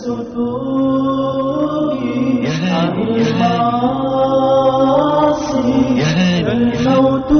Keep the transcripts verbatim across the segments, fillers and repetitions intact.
يا هاني يا هاني الموت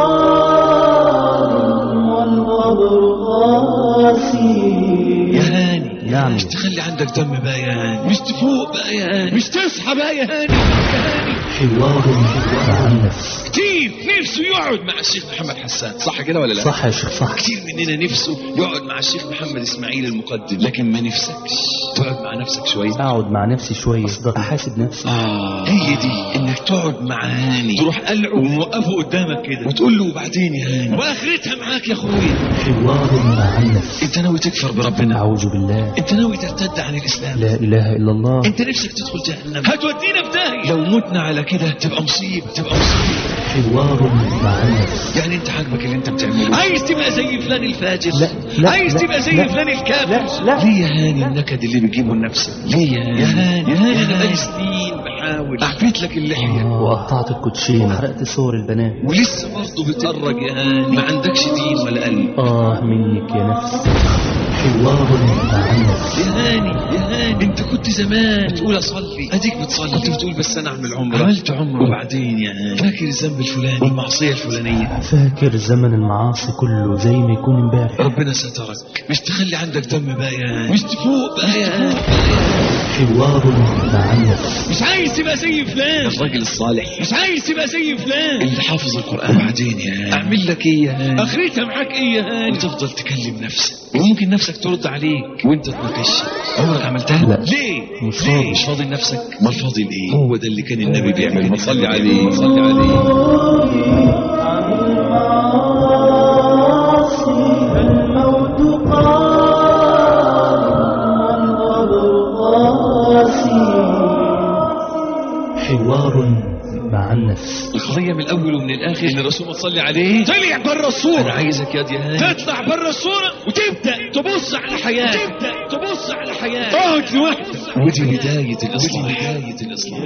قال والقبر قاسي. يا هاني نعم. مش تخلي عندك دم بقى يا هاني، مش تفوق بقى يا هاني، مش تصحى بقى يا هاني. يا هاني حوار مع النفس. كتير نفسه يقعد مع الشيخ محمد حسان، صح كده ولا لا؟ صح يا شيخ صح. كتير مننا نفسه يقعد مع الشيخ محمد اسماعيل المقدم، لكن ما نفسكش تقعد مع نفسك شويه. اقعد مع نفسي شويه اصدق احاسب نفسي. اه هي دي، انك تقعد مع هاني، تروح قلعه وموقفه قدامك كده وتقول له وبعدين يا هاني واخرتها معاك يا اخويا. حوار مع النفس. انت ناوي تكفر بربنا؟ اعوذ بالله. انت ناوي ترتد عن الاسلام؟ لا اله الا الله. انت نفسك تدخل جهنم؟ هتودينا في داهيه. لو متنا على كده تبقى مصيبه، تبقى مصيبه. حوار مع النفس. يعني انت عاجبك اللي انت بتعمله؟ عايز تبقى زي فلان الفاجر؟ لا لا. عايز لا تبقى زي لا فلان الكافر؟ لا لا. ليه يا هاني النكد اللي بتجيبه لنفسك؟ ليه يا هاني؟ يا هاني يا هاني انا بقالي سنين بحاول اعفيت لك اللحيه آه وقطعت الكوتشين وحرقت صور البنات ولسه برضه بتهرج يا هاني، ما عندكش دين ولا قلب. اه منك يا نفس. حوار مع النفس. يا هاني يا هاني انت كنت زمان بتقول اصلي، اديك بتصلي، كنت بتقول بس انا اعمل عمره، عملت عمره، وبعدين يا هاني فاكر الذنب الفلاني والمعصيه الفلانيه؟ فاكر زمن المعاصي كله زي ما يكون امبارح. ربنا سترك، مش تخلي عندك دم بقى يا هاني، مش تفوق بقى يا هاني. حوار مع النفس. مش عايز تبقى زي فلان الراجل الصالح، مش عايز تبقى زي فلان اللي حافظ القرآن. وبعدين يا هاني اعمل لك ايه يا هاني؟ اخرتها معاك ايه يا هاني؟ وتفضل تكلم نفسك وممكن نفسك ترد عليك وانت تناقش. عمرك عملتها؟ لا. ليه؟ مش ليه؟ فاضي. مش فاضي لنفسك؟ ما الفاضي لايه؟ هو ده اللي كان النبي بيعمله. صلي عليه صلي عليه. الموت قال والقبر قاسي. حوار مع النفس. القضية من الأول ومن الآخر إن الرسول ما تصلي عليه طلع بره الصورة. أنا عايزك يا دي هاني تطلع بره الصورة وتبدأ تبص على حياتك، تبدأ تبص على حياتك، اقعد لوحدك. ودي بداية الإصلاح، بداية الإصلاح.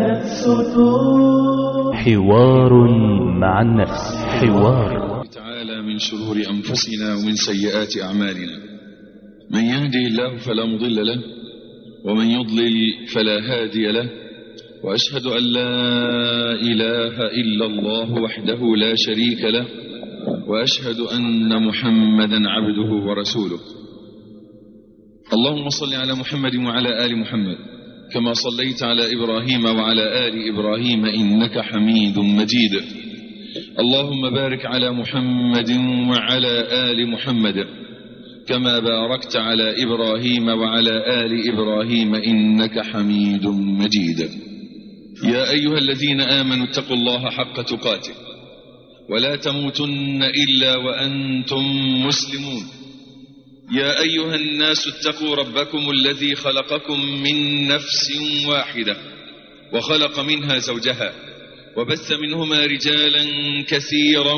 حوار مع النفس. حوار تعالى من شرور أنفسنا ومن سيئات أعمالنا، من يهدي الله فلا مضل له ومن يضلل فلا هادي له، وأشهد أن لا إله إلا الله وحده لا شريك له، وأشهد أن محمدا عبده ورسوله. اللهم صل على محمد وعلى آل محمد كما صليت على إبراهيم وعلى آل إبراهيم إنك حميد مجيد. اللهم بارك على محمد وعلى آل محمد كما باركت على إبراهيم وعلى آل إبراهيم إنك حميد مجيد. يا أيها الذين آمنوا اتقوا الله حق تقاته ولا تموتن إلا وأنتم مسلمون. يا أيها الناس اتقوا ربكم الذي خلقكم من نفس واحدة وخلق منها زوجها وبث منهما رجالا كثيرا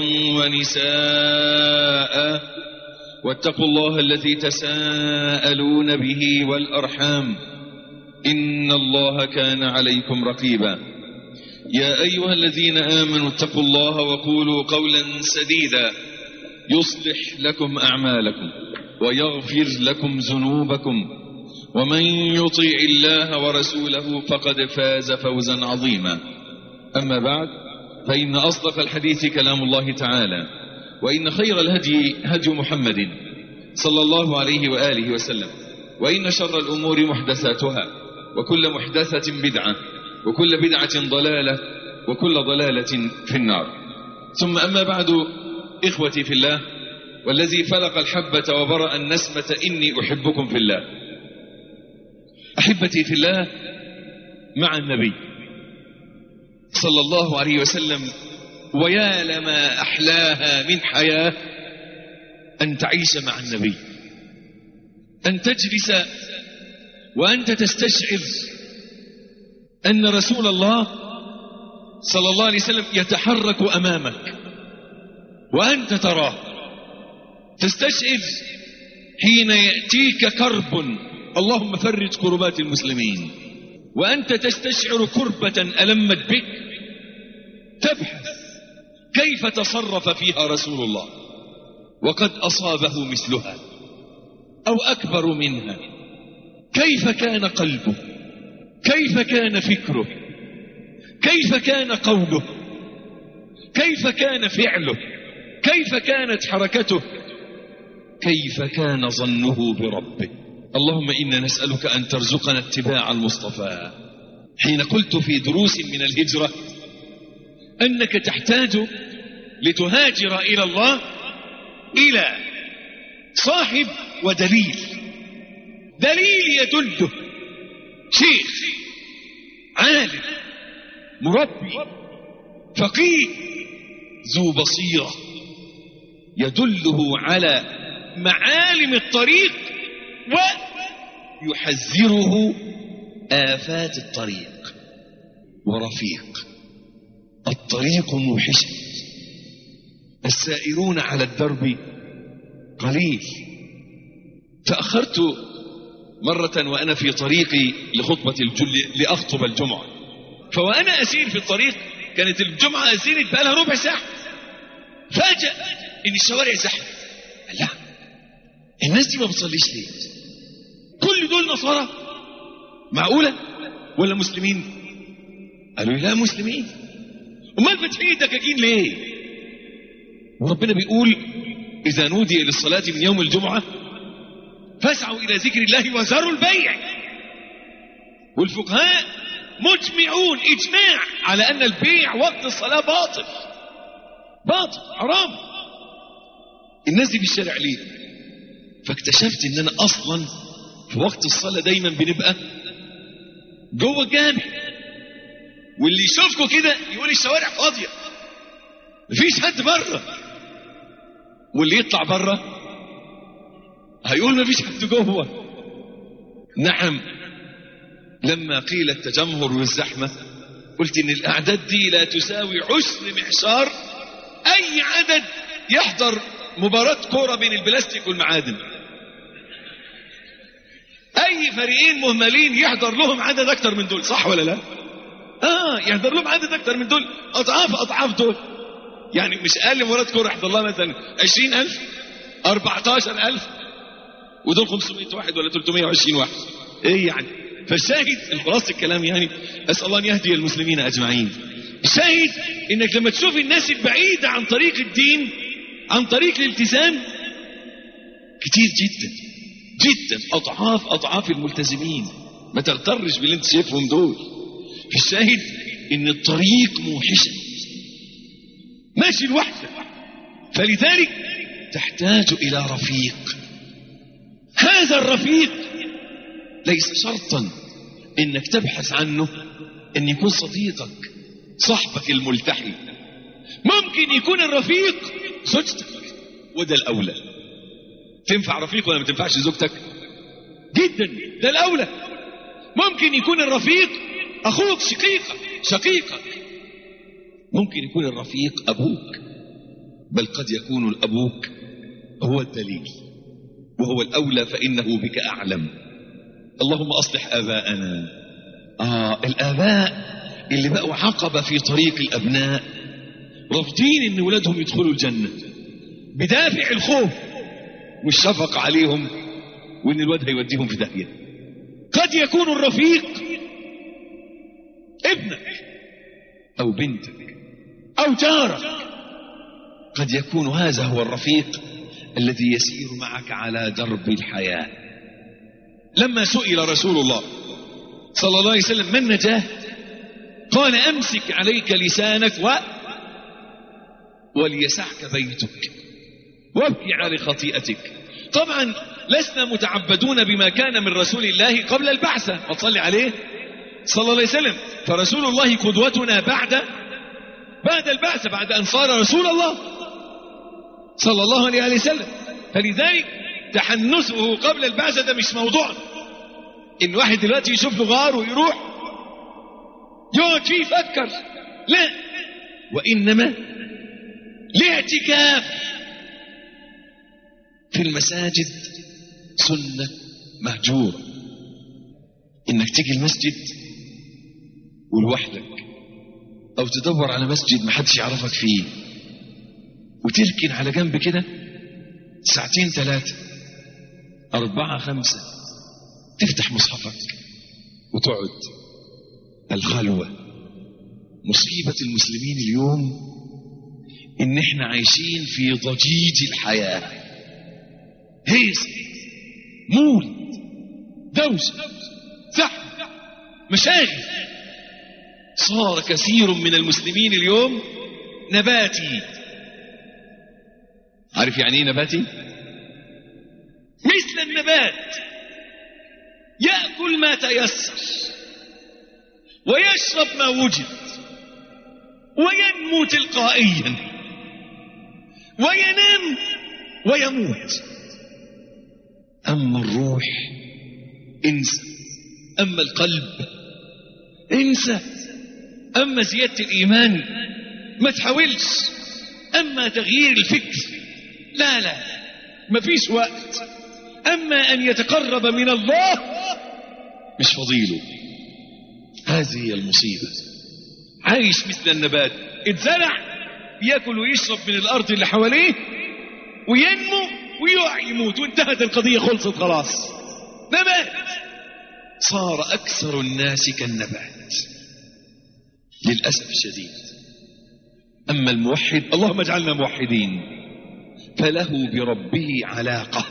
ونساء، واتقوا الله الذي تساءلون به والأرحام إن الله كان عليكم رقيبا. يا أيها الذين آمنوا اتقوا الله وقولوا قولا سديدا يصلح لكم أعمالكم ويغفر لكم ذنوبكم، ومن يطيع الله ورسوله فقد فاز فوزا عظيما. أما بعد، فإن أصدق الحديث كلام الله تعالى، وإن خير الهدي هدي محمد صلى الله عليه وآله وسلم، وإن شر الأمور محدثاتها، وكل محدثة بدعة، وكل بدعة ضلالة، وكل ضلالة في النار. ثم أما بعد، إخوتي في الله، والذي فلق الحبة وبرأ النسمة إني أحبكم في الله. أحبتي في الله، مع النبي صلى الله عليه وسلم، ويا لما أحلاها من حياة أن تعيش مع النبي، أن تجلس وأنت تستشعر أن رسول الله صلى الله عليه وسلم يتحرك أمامك وأنت تراه، تستشعر حين يأتيك كرب اللهم فرج كربات المسلمين، وأنت تستشعر كربة ألمت بك، تبحث كيف تصرف فيها رسول الله وقد أصابه مثلها أو أكبر منها كيف كان قلبه، كيف كان فكره، كيف كان قوله، كيف كان فعله، كيف كانت حركته، كيف كان ظنه بربه. اللهم إنا نسألك أن ترزقنا اتباع المصطفى. حين قلت في دروس من الهجرة أنك تحتاج لتهاجر إلى الله إلى صاحب ودليل، دليل يدله، شيخ عالم مربي فقيه ذو بصيرة يدله على معالم الطريق ويحذره آفات الطريق. ورفيق الطريق موحشة، السائرون على الدرب قليل. تأخرت مرة وأنا في طريقي لخطبة الجل لأخطب الجمعة، فوأنا أسير في الطريق كانت الجمعة أسيرت بقى لها ربع ساعة، فاجأ إن الشوارع زحمة. لا، الناس دي ما بتصليش ليه؟ كل دول نصارى؟ معقولة؟ ولا مسلمين؟ قالوا لا مسلمين. امال فاتحين دكاكين ليه؟ وربنا بيقول إذا نودي للصلاة من يوم الجمعة فاسعوا إلى ذكر الله وذروا البيع. والفقهاء مجمعون إجماع على أن البيع وقت الصلاة باطل باطل حرام. الناس دي في الشارع ليه؟ فاكتشفت ان انا اصلا في وقت الصلاة دايما بنبقى جوه الجامع، واللي يشوفكوا كده يقول الشوارع فاضية مفيش حد بره، واللي يطلع بره هيقول مفيش حد جوه. نعم، لما قيل التجمهر والزحمة قلت ان الاعداد دي لا تساوي عشر معشار اي عدد يحضر مباراة كورة بين البلاستيك والمعادن. اي فريقين مهملين يحضر لهم عدد اكتر من دول، صح ولا لا؟ اه يحضر لهم عدد اكتر من دول، اضعاف اضعاف دول. يعني مش اقل مباراة كورة يحضر لها مثلا عشرين الف اربعتاشر الف، ودول خمسمائة واحد ولا ثلاثمائة وعشرين واحد. ايه يعني؟ فالشاهد الخلاص الكلام يعني اسال الله ان يهدي المسلمين اجمعين. الشاهد انك لما تشوف الناس البعيدة عن طريق الدين، عن طريق الالتزام، كتير جدا جدا اضعاف اضعاف الملتزمين. ما تغترش باللي انت شايفهم دول. في الشاهد ان الطريق موحشة، ماشي لوحدك، فلذلك تحتاج الى رفيق. هذا الرفيق ليس شرطا انك تبحث عنه ان يكون صديقك صاحبك الملتحي. ممكن يكون الرفيق زوجتك، وده الاولى. تنفع رفيق ولا ما تنفعش زوجتك؟ جدا، ده الاولى. ممكن يكون الرفيق اخوك، شقيقك شقيقك. ممكن يكون الرفيق ابوك، بل قد يكون الابوك هو الدليل وهو الاولى، فانه بك اعلم. اللهم اصلح اباءنا. اه الاباء اللي بقوا عقبة في طريق الابناء، رافضين ان ولادهم يدخلوا الجنة بدافع الخوف والشفقة عليهم، وان الواد هيوديهم في داهية. قد يكون الرفيق ابنك او بنتك او جارك، قد يكون هذا هو الرفيق الذي يسير معك على درب الحياة. لما سئل رسول الله صلى الله عليه وسلم ما النجاة، قال امسك عليك لسانك و وليسعك بيتك وابكي على خطيئتك. طبعا لسنا متعبدون بما كان من رسول الله قبل البعثة، وصلي عليه صلى الله عليه وسلم. فرسول الله قدوتنا بعد بعد البعثة، بعد أن صار رسول الله صلى الله عليه وسلم. فلذلك تحنسه قبل البعثة ده مش موضوع إن واحد دلوقتي يشوف له غار ويروح يقعد فيه يفكر، لا، وإنما الاعتكاف في المساجد سنة مهجورة. إنك تيجي المسجد ولوحدك، أو تدور على مسجد محدش يعرفك فيه وتركن على جنب كده ساعتين ثلاثة أربعة خمسة، تفتح مصحفك وتقعد. الخلوة. مصيبة المسلمين اليوم ان احنا عايشين في ضجيج الحياة، هيص، مولد، دوشة، زحمة، مشاغل. صار كثير من المسلمين اليوم نباتي. عارف يعني ايه نباتي؟ مثل النبات، يأكل ما تيسر ويشرب ما وجد وينمو تلقائيا وينام ويموت. أما الروح انسى، أما القلب انسى، أما زيادة الإيمان ما تحاولش، أما تغيير الفكر لا لا ما فيش وقت، أما أن يتقرب من الله مش فضيله. هذه هي المصيبة. عايش مثل النبات، اتزرع يأكل ويشرب من الأرض اللي حواليه وينمو ويقع يموت وانتهت القضية، خلصت خلاص. نبات. صار أكثر الناس كالنبات للأسف الشديد. أما الموحد، اللهم اجعلنا موحدين، فله بربه علاقة،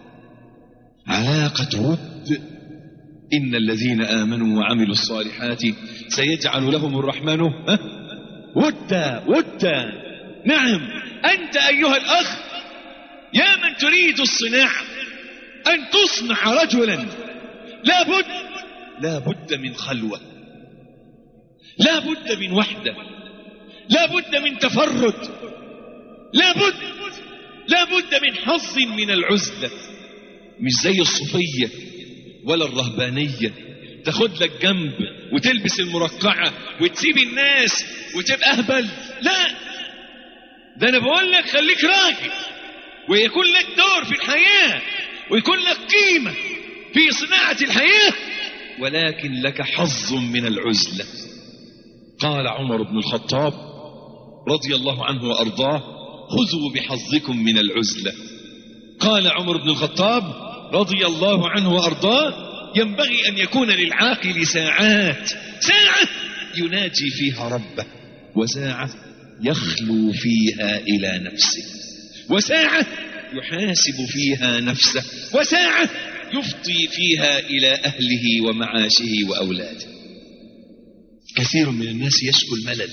علاقة ود. إن الذين آمنوا وعملوا الصالحات سيجعل لهم الرحمن ودا ودا. نعم، أنت أيها الأخ يا من تريد الصناعة أن تصنع رجلا، لا بد لا بد من خلوة، لا بد من وحدة، لا بد من تفرد، لا بد لا بد من حظ من العزلة. مش زي الصوفية ولا الرهبانية تاخد لك جنب وتلبس المرقعة وتسيب الناس وتبقى أهبل. لا، ده أنا بقول لك خليك راجل ويكون لك دور في الحياة ويكون لك قيمة في صناعة الحياة، ولكن لك حظ من العزلة. قال عمر بن الخطاب رضي الله عنه وأرضاه: خذوا بحظكم من العزلة. قال عمر بن الخطاب رضي الله عنه وأرضاه: ينبغي أن يكون للعاقل ساعات، ساعة يناجي فيها ربه، وساعة يخلو فيها إلى نفسه، وساعة يحاسب فيها نفسه، وساعة يفضي فيها إلى أهله ومعاشه وأولاده. كثير من الناس يشكو الملل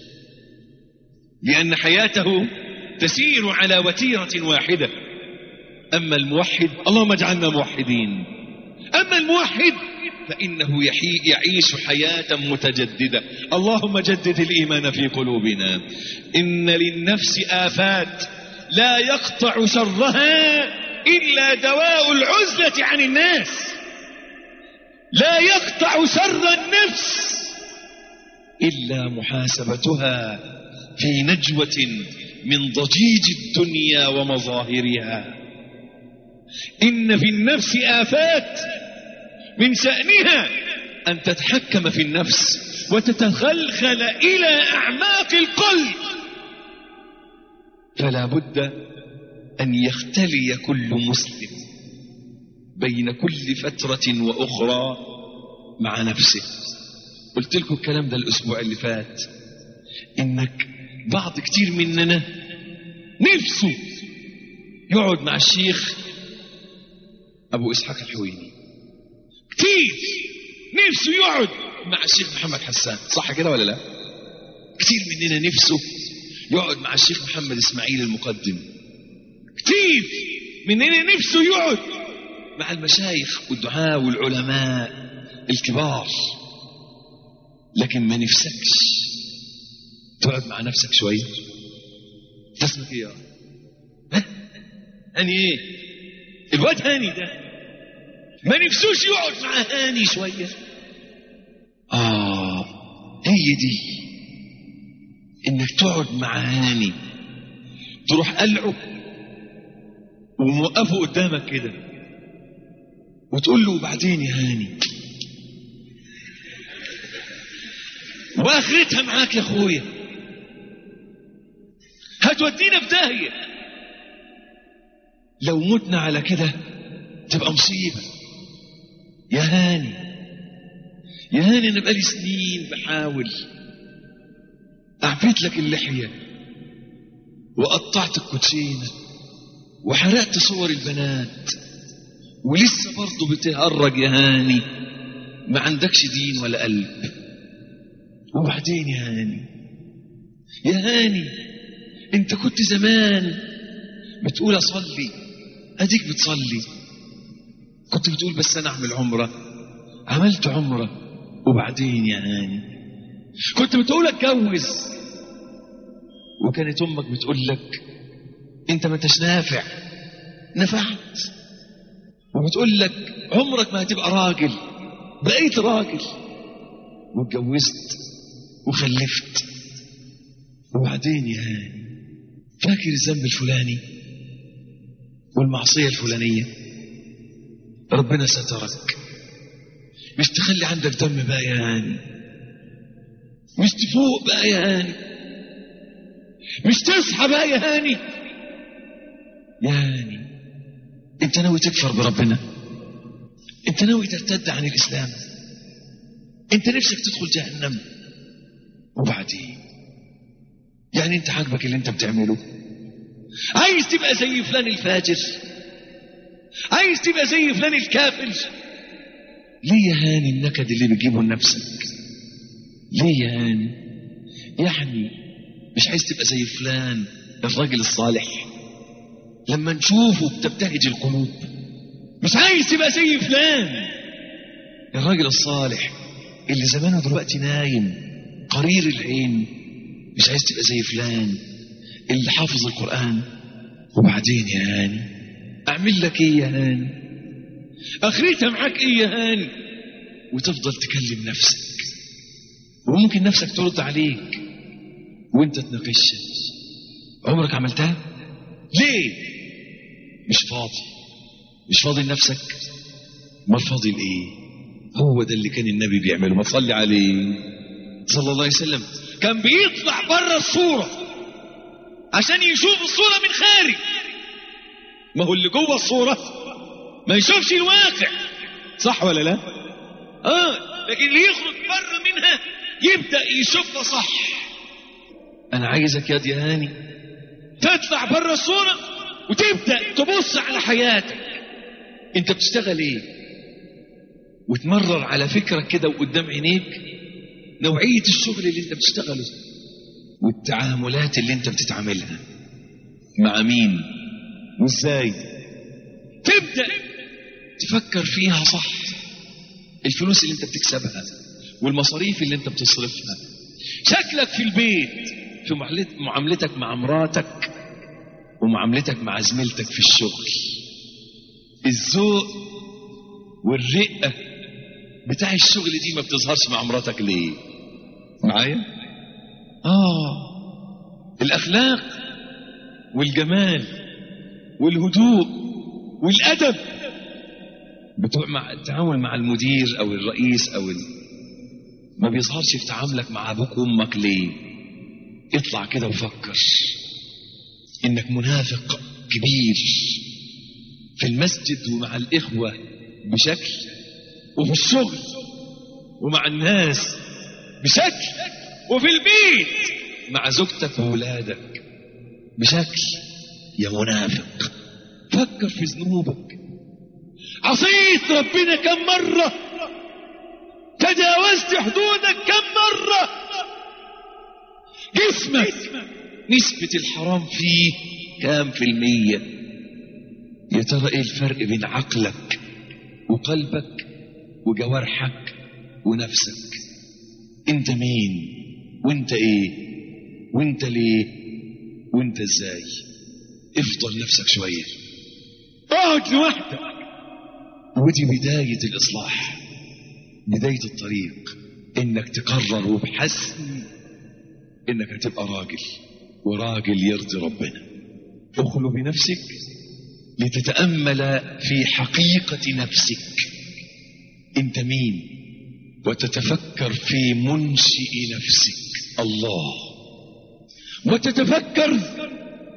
لأن حياته تسير على وتيرة واحدة. أما الموحد، اللهم اجعلنا موحدين، أما الموحد فإنه يعيش حياة متجددة. اللهم جدد الإيمان في قلوبنا. إن للنفس آفات لا يقطع شرها إلا دواء العزلة عن الناس. لا يقطع شر النفس إلا محاسبتها في نجوة من ضجيج الدنيا ومظاهرها. إن في النفس آفات من شأنها أن تتحكم في النفس وتتخلخل إلى أعماق القلب، فلا بد أن يختلي كل مسلم بين كل فترة وأخرى مع نفسه. قلت لكم الكلام ده الأسبوع اللي فات، إنك بعض كتير مننا نفسه يقعد مع الشيخ أبو إسحاق الحويني، كتير نفسه يقعد مع الشيخ محمد حسان، صح كده ولا لا؟ كتير مننا نفسه يقعد مع الشيخ محمد إسماعيل المقدم، كتير مننا نفسه يقعد مع المشايخ والدعاء والعلماء الكبار، لكن ما نفسكش تقعد مع نفسك شوية. اسمك ايه يا ها؟ هاني ايه؟ الواد هاني ده ما نفسوش يقعد مع هاني شوية. آه هي دي، إنك تقعد مع هاني تروح قلعه وموقفه قدامك كده وتقول له: وبعدين يا هاني، واخرتها معاك يا اخويا، هتودينا في داهية. لو متنا على كده تبقى مصيبة. يا هاني يا هاني، انا بقالي سنين بحاول اعفيت لك اللحية وقطعت الكوتشينة وحرقت صور البنات ولسه برضه بتهرج يا هاني، ما عندكش دين ولا قلب. وبعدين يا هاني يا هاني، انت كنت زمان بتقول اصلي، اديك بتصلي. كنت بتقول بس انا اعمل عمرة، عملت عمرة. وبعدين يا هاني كنت بتقول اتجوز، وكانت امك بتقول لك انت ما انتش نافع، نفعت. وبتقول لك عمرك ما هتبقى راجل، بقيت راجل واتجوزت وخلفت. وبعدين يا هاني فاكر الذنب الفلاني والمعصية الفلانية، ربنا سترك. مش تخلي عندك دم بقى يا هاني، مش تفوق بقى يا هاني، مش تصحى بقى يا هاني. يا هاني انت ناوي تكفر بربنا؟ انت ناوي ترتد عن الاسلام؟ انت نفسك تدخل جهنم؟ وبعدين يعني انت عاجبك اللي انت بتعمله؟ عايز تبقى زي فلان الفاجر؟ عايز تبقى زي فلان الكافر؟ ليه يا هاني النكد اللي بتجيبه لنفسك؟ ليه يا هاني؟ يعني مش عايز تبقى زي فلان الراجل الصالح لما نشوفه بتبتهج القلوب؟ مش عايز تبقى زي فلان الراجل الصالح اللي زمانه دلوقتي نايم قرير العين؟ مش عايز تبقى زي فلان اللي حافظ القرآن؟ وبعدين يا هاني اعمل لك ايه يا هاني؟ اخرتها معاك ايه يا هاني؟ وتفضل تكلم نفسك، وممكن نفسك ترد عليك وانت تناقشها. عمرك عملتها؟ ليه؟ مش فاضي. مش فاضي لنفسك؟ ما فاضي لايه؟ هو ده اللي كان النبي بيعمله، ما تصلي عليه صلى الله عليه وسلم. كان بيطلع بره الصورة عشان يشوف الصورة من خارج. ما هو اللي جوه الصورة ما يشوفش الواقع، صح ولا لا؟ اه لكن اللي يخرج بره منها يبدأ يشوفها صح. انا عايزك يا دي هاني تطلع بره الصورة وتبدأ تبص على حياتك، انت بتشتغل ايه؟ وتمرر على فكرك كده وقدام عينيك نوعية الشغل اللي انت بتشتغله والتعاملات اللي انت بتتعاملها مع مين وازاي. تبدأ تفكر فيها صح، الفلوس اللي انت بتكسبها والمصاريف اللي انت بتصرفها، شكلك في البيت، في معاملتك مع مراتك ومعاملتك مع زميلتك في الشغل، الذوق والرقة بتاع الشغل دي ما بتظهرش مع مراتك ليه؟ معايا؟ آه الأخلاق والجمال والهدوء والأدب بتوع مع التعامل مع المدير أو الرئيس أو ال... ما بيظهرش في تعاملك مع أبوك وأمك ليه؟ اطلع كده وفكر إنك منافق كبير في المسجد ومع الإخوة بشكل، وفي الشغل ومع الناس بشكل، وفي البيت مع زوجتك وولادك بشكل. يا منافق فكر في ذنوبك. عصيت ربنا كم مرة؟ تجاوزت حدودك كم مرة؟ جسمك نسبة الحرام فيه كام في المية؟ يا ترى ايه الفرق بين عقلك وقلبك وجوارحك ونفسك؟ انت مين وانت ايه وانت ليه وانت ازاي؟ افضل نفسك شوية، اقعد لوحدك. ودي بداية الإصلاح، بداية الطريق، انك تقرر وبحسم انك هتبقى راجل، وراجل يرضي ربنا. اخلو بنفسك لتتأمل في حقيقة نفسك، انت مين، وتتفكر في منشئ نفسك الله، وتتفكر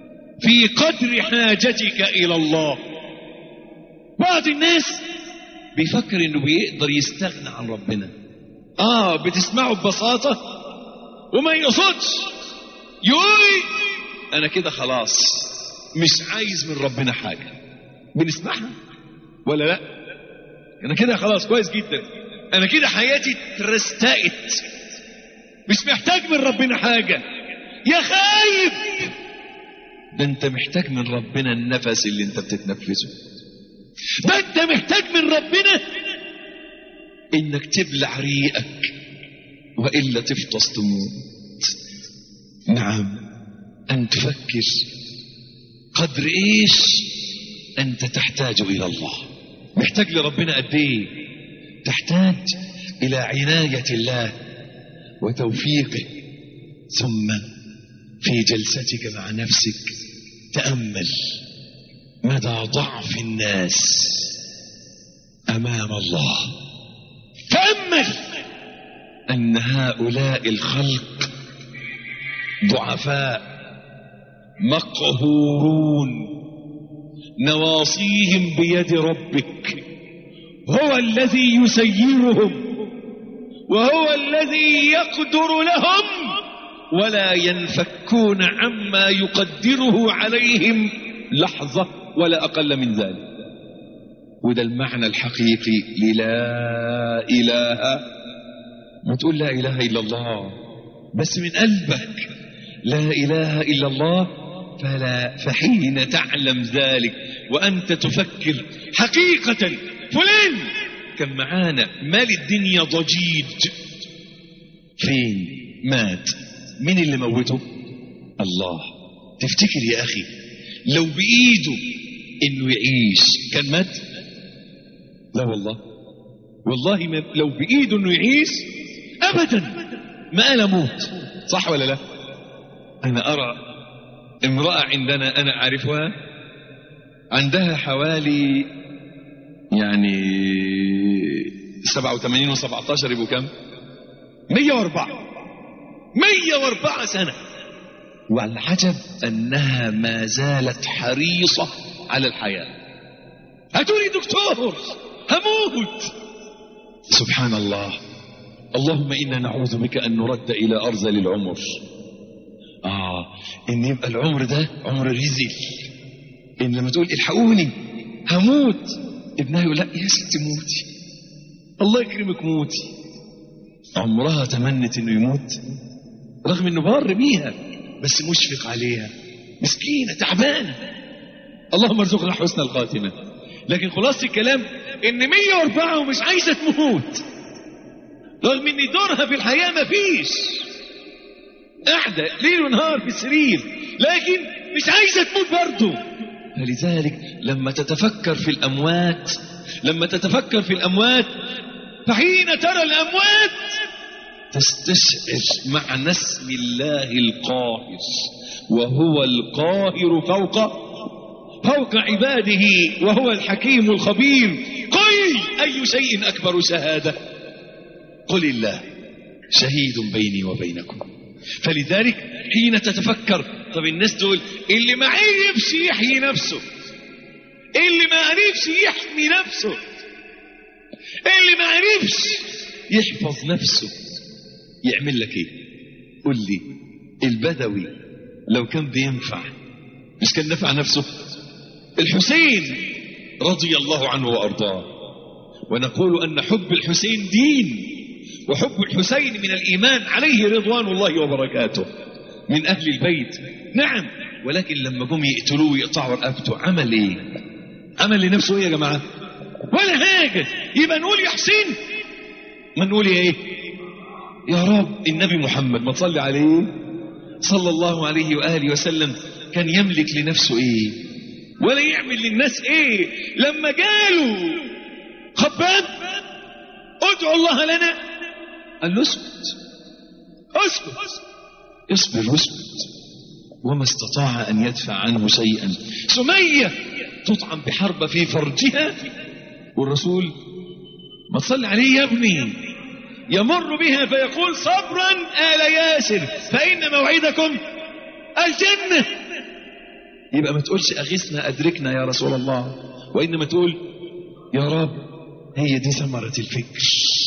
في قدر حاجتك إلى الله. بعض الناس بيفكر انه بيقدر يستغنى عن ربنا. اه بتسمعه ببساطة وما يقصدش يقول انا كده خلاص مش عايز من ربنا حاجة. بنسمعها ولا لا؟ انا كده خلاص كويس جدا، انا كده حياتي ترستقت، مش محتاج من ربنا حاجة. يا خايب، ده انت محتاج من ربنا النفس اللي انت بتتنفسه. ده انت محتاج من ربنا انك تبلع ريقك وإلا تفطس تموت. نعم، أن تفكر قدر إيش أنت تحتاج إلى الله. محتاج لربنا قد إيه؟ تحتاج إلى عناية الله وتوفيقه. ثم في جلستك مع نفسك تأمل مدى ضعف الناس أمام الله. تأمل أن هؤلاء الخلق ضعفاء مقهورون، نواصيهم بيد ربك، هو الذي يسيرهم وهو الذي يقدر لهم، ولا ينفكون عما يقدره عليهم لحظة ولا أقل من ذلك. وده المعنى الحقيقي للا إله. ما تقول لا إله إلا الله بس من قلبك لا إله إلا الله، فلا فحين تعلم ذلك وأنت تفكر حقيقة فلان كان معانا مال الدنيا ضجيج، فين مات؟ مين اللي موته؟ الله. تفتكر يا أخي لو بإيده إنه يعيش كان مات؟ لا والله، والله ما لو بإيده إنه يعيش أبدا ما قال موت. صح ولا لا؟ أنا أرى امرأة عندنا أنا أعرفها عندها حوالي يعني سبعة وثمانين وسبعة عشر يبقوا كم؟ مية واربعة مية واربعة سنة. والعجب أنها ما زالت حريصة على الحياة. هاتولي دكتور هموت. سبحان الله. اللهم إنا نعوذ بك أن نرد إلى أرذل العمر. آه إن يبقى العمر ده عمر رزل. إن لما تقول الحقوني هموت، ابنها يقول لا يا ستي موتي، الله يكرمك موتي. عمرها تمنت إنه يموت رغم إنه بار بيها بس مشفق عليها، مسكينة تعبانة. اللهم ارزقنا حسن الخاتمة. لكن خلاصة الكلام إن مية واربعة ومش عايزة تموت رغم إن دورها في الحياة مفيش، قاعدة ليل ونهار في السرير لكن مش عايزة تموت برضه. فلذلك لما تتفكر في الأموات لما تتفكر في الأموات فحين ترى الأموات تستشعر معنى اسم الله القاهر، وهو القاهر فوق فوق عباده وهو الحكيم الخبير. قل أي شيء أكبر شهادة؟ قل الله شهيد بيني وبينكم. فلذلك حين تتفكر طب الناس دول اللي ما عرفش يحيي نفسه، اللي ما عرفش يحمي نفسه، اللي ما عرفش يحفظ نفسه، يعمل لك ايه؟ قل لي. البدوي لو كان بينفع مش كان نفع نفسه؟ الحسين رضي الله عنه وأرضاه، ونقول أن حب الحسين دين، وحب الحسين من الإيمان عليه رضوان الله وبركاته من أهل البيت. نعم، ولكن لما جم يقتلوه ويقطعوا رقبته عمل ايه؟ عمل لنفسه ايه يا جماعة؟ ولا حاجة. يبقى نقول يا حسين، ما نقول ايه؟ يا رب. النبي محمد ما تصلي عليه صلى الله عليه وآله وسلم كان يملك لنفسه ايه ولا يعمل للناس ايه؟ لما قالوا خباب ادعوا الله لنا قال له اسكت اسكت اصبر واسكت، وما استطاع ان يدفع عنه شيئا. سمية تطعن بحربة في فرجها والرسول ما تصلي عليه يا ابني يمر بها فيقول صبرا آل ياسر فإن موعدكم الجنة. يبقى ما تقولش أغثنا أدركنا يا رسول الله، وإنما تقول يا رب هي دي ثمرة الفكر.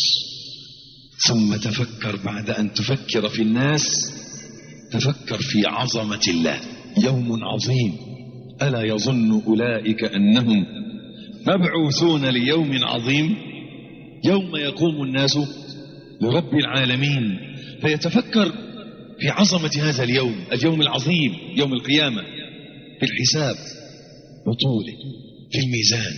ثم تفكر بعد أن تفكر في الناس، تفكر في عظمة الله. يوم عظيم، ألا يظن أولئك أنهم مبعوثون ليوم عظيم يوم يقوم الناس لرب العالمين. فيتفكر في عظمة هذا اليوم، اليوم العظيم، يوم القيامة، في الحساب وطوله، في الميزان.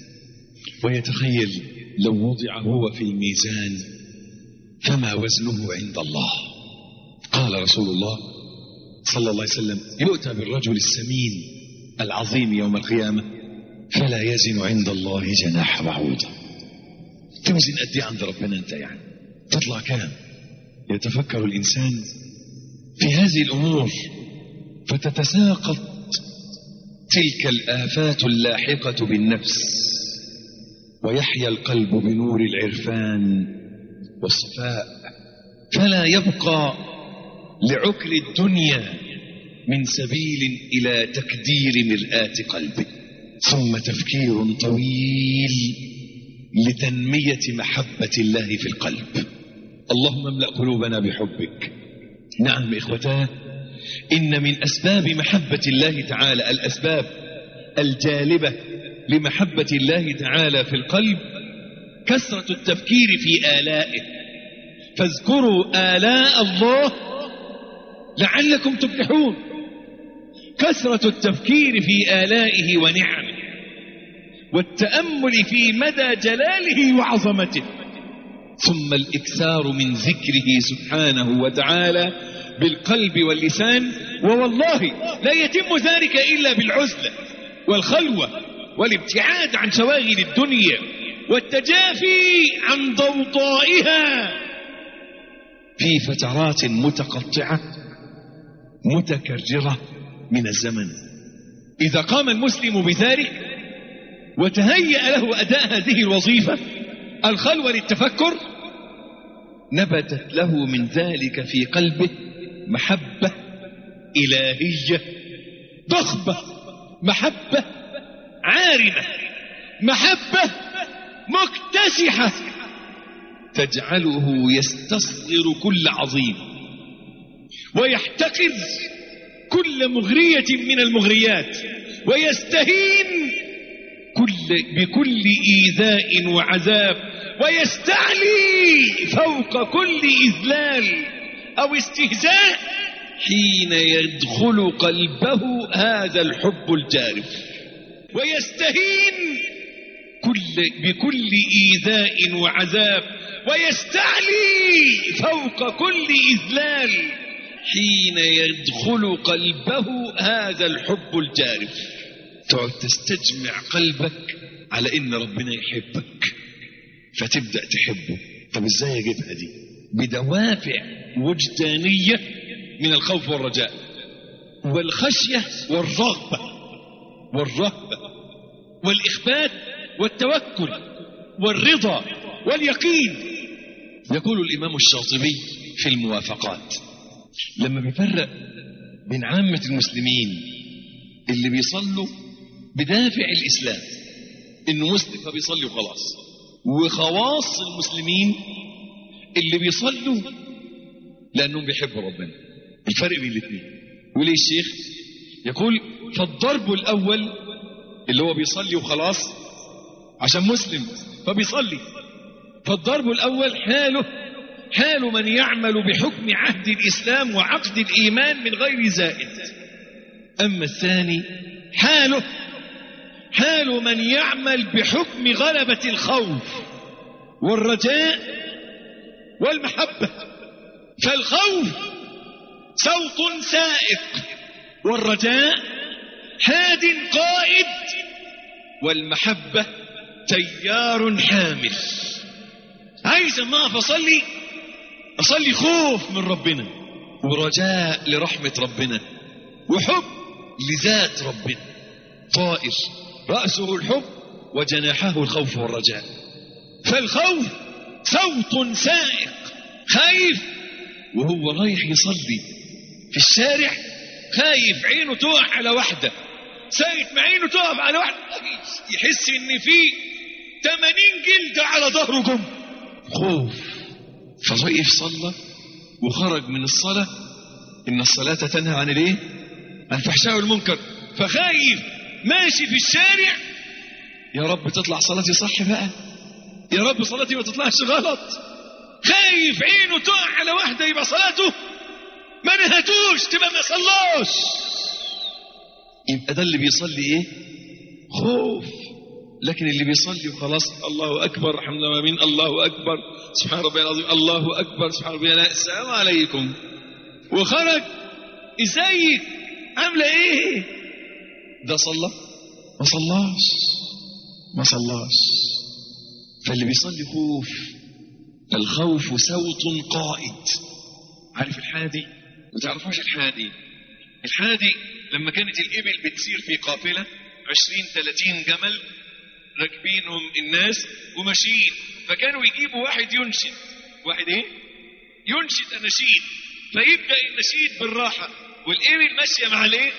ويتخيل لو وضع هو في الميزان فما وزنه عند الله. قال رسول الله صلى الله عليه وسلم: يؤتى بالرجل السمين العظيم يوم القيامة فلا يزن عند الله جناح بعوضة. توزن قد ايه عند ربنا انت؟ يعني تطلع كام؟ يتفكر الإنسان في هذه الأمور فتتساقط تلك الآفات اللاحقة بالنفس، ويحيا القلب بنور العرفان والصفاء، فلا يبقى لعكر الدنيا من سبيل إلى تكدير مرآة قلبه. ثم تفكير طويل لتنمية محبة الله في القلب. اللهم املأ قلوبنا بحبك. نعم إخوتاه، إن من أسباب محبة الله تعالى، الأسباب الجالبة لمحبة الله تعالى في القلب، كثرة التفكير في آلائه. فاذكروا آلاء الله لعلكم تفلحون. كثرة التفكير في آلائه ونعمه، والتأمل في مدى جلاله وعظمته، ثم الإكثار من ذكره سبحانه وتعالى بالقلب واللسان. ووالله لا يتم ذلك إلا بالعزلة والخلوة والابتعاد عن شواغل الدنيا والتجافي عن ضوضائها في فترات متقطعة متكررة من الزمن. إذا قام المسلم بذلك وتهيأ له أداء هذه الوظيفة، الخلوة للتفكر، نبتت له من ذلك في قلبه محبة إلهية ضخمة، محبة عارمة، محبة مكتسحة تجعله يستصغر كل عظيم ويحتقر كل مغرية من المغريات، ويستهين كل بكل إيذاء وعذاب، ويستعلي فوق كل إذلال أو استهزاء حين يدخل قلبه هذا الحب الجارف، ويستهين كل بكل إيذاء وعذاب، ويستعلي فوق كل إذلال حين يدخل قلبه هذا الحب الجارف. تقعد تستجمع قلبك على إن ربنا يحبك فتبدأ تحبه. طب إزاي أجيبها دي؟ بدوافع وجدانية من الخوف والرجاء والخشية والرغبة والرهبة والإخبات والتوكل والرضا واليقين. يقول الإمام الشاطبي في الموافقات لما بيفرق بين عامة المسلمين اللي بيصلوا بدافع الإسلام إنه مسلم فبيصلي وخلاص، وخواص المسلمين اللي بيصلوا لأنهم بيحبوا ربنا، الفرق بين الاثنين. وليه الشيخ يقول: فالضرب الأول اللي هو بيصلي وخلاص عشان مسلم فبيصلي، فالضرب الأول حاله حال من يعمل بحكم عهد الإسلام وعقد الإيمان من غير زائد. أما الثاني حاله حال من يعمل بحكم غلبة الخوف والرجاء والمحبة. فالخوف صوت سائق، والرجاء حاد قائد، والمحبة تيار حامل. عايز ما أقف أصلي أصلي خوف من ربنا، ورجاء لرحمة ربنا، وحب لذات ربنا. طائر رأسه الحب وجناحه الخوف والرجاء. فالخوف صوت سائق، خايف وهو رايح يصلي في الشارع، خايف عينه تقع على واحدة، سايت مع عينه تقف على واحدة، يحس ان في ثمانين جلدة على ظهره جم خوف. فوقف صلى وخرج من الصلاة، إن الصلاة تنهى عن الايه؟ عن الفحشاء والمنكر. فخايف ماشي في الشارع، يا رب تطلع صلاتي صح بقى، يا رب صلاتي ما تطلعش غلط. خايف عينه تقع على واحدة يبقى صلاته ما نهتوش، تبقى ما صلاش. يبقى ده اللي بيصلي ايه؟ خوف. لكن اللي بيصلي وخلاص الله اكبر الحمد لله امين الله اكبر سبحان ربي العظيم الله اكبر سبحان ربي العظيم السلام عليكم، وخرج ازيك عامله ايه، ده صلى؟ ما صلاش ما صلاش. فاللي بيصلي خوف. الخوف صوت قائد. عارف الحادي؟ ما تعرفوش الحادي؟ الحادي لما كانت الإبل بتسير في قافلة عشرين ثلاثين جمل راكبينهم الناس وماشيين، فكانوا يجيبوا واحد ينشد، واحد ايه؟ ينشد اناشيد، فيبدأ النشيد بالراحة والإبل ماشية مع الايه؟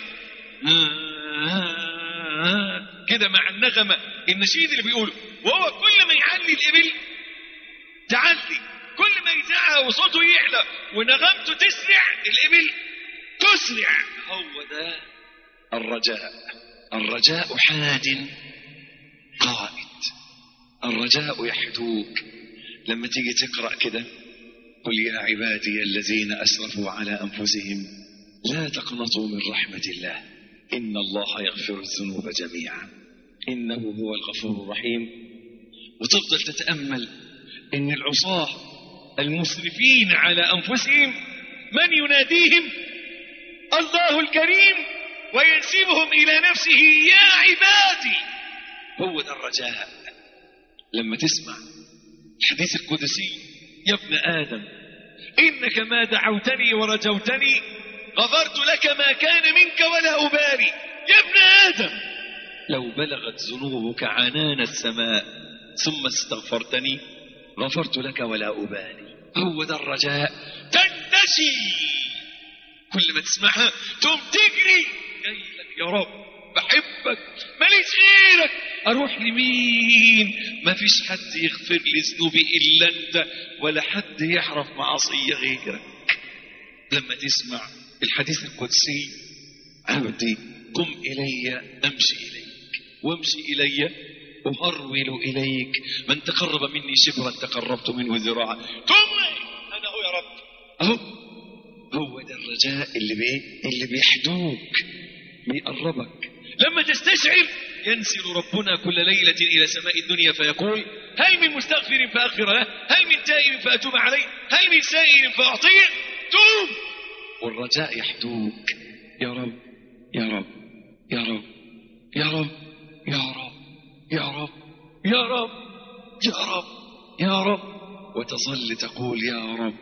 كده مع النغمة النشيد اللي بيقوله، وهو كل ما يعلي الإبل تعلي، كل ما يزعق وصوته يعلى ونغمته تسرع الإبل تسرع. هو ده الرجاء. الرجاء حاد قائد. الرجاء يحدوك. لما تيجي تقرأ كده قل يا عبادي الذين أسرفوا على أنفسهم لا تقنطوا من رحمة الله إن الله يغفر الذنوب جميعا إنه هو الغفور الرحيم، وتفضل تتأمل إن العصاة المسرفين على أنفسهم من يناديهم؟ الله الكريم، وينسبهم إلى نفسه يا عبادي. هو ده الرجاء. لما تسمع الحديث القدسي يا ابن آدم إنك ما دعوتني ورجوتني غفرت لك ما كان منك ولا أبالي. يا ابن آدم لو بلغت ذنوبك عنان السماء ثم استغفرتني غفرت لك ولا أبالي. هو ده الرجاء. تندشي كل ما تسمعها تقوم تجري جاي لك يا رب بحبك ماليش غيرك، اروح لمين؟ ما فيش حد يغفر لي ذنوبي الا انت، ولا حد يعرف معصيه غيرك. لما تسمع الحديث القدسي عبدي قم الي امشي اليك وامشي الي اهرول اليك من تقرب مني شبرا تقربت منه ذراعا. ثم انا هو يا رب. اهو هو ده الرجاء اللي بيه اللي بيحدوك بيقربك. لما تستشعر ينزل ربنا كل ليلة إلى سماء الدنيا فيقول هل من مستغفر فأغفر له، هل من تائب فأتوب عليه، هل من سائل فأعطيه. توب. والرجاء يحدوك. يا رب يا رب يا رب يا رب يا رب يا رب يا رب يا رب يا رب، وتظل تقول يا رب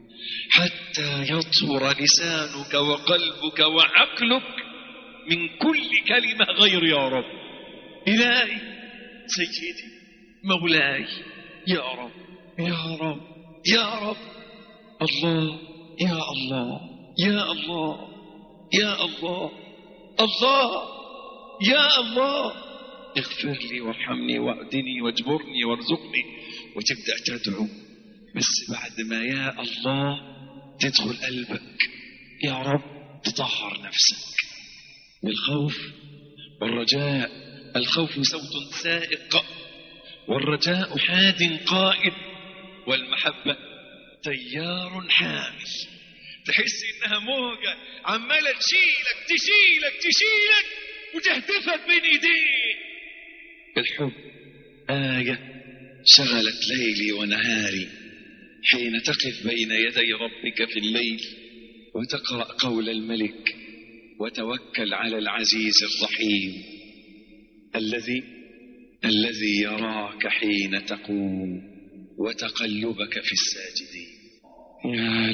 حتى يطهر لسانك وقلبك وعقلك من كل كلمة غير يا رب. إلهي سيدي مولاي يا رب يا رب يا رب. الله يا الله يا الله يا الله الله يا الله اغفر لي وارحمني واهدني واجبرني وارزقني، وتبدأ تدعو. بس بعد ما يا الله تدخل قلبك يا رب تطهر نفسك بالخوف والرجاء. الخوف صوت سائق، والرجاء حاد قائد، والمحبة تيار حامل. تحس انها موجة عمالة تشيلك تشيلك تشيلك وتهتفك بين ايديك. الحب آية شغلت ليلي ونهاري حين تقف بين يدي ربك في الليل وتقرأ قول الملك وتوكل على العزيز الرحيم الذي الذي يراك حين تقوم وتقلبك في الساجدين. يا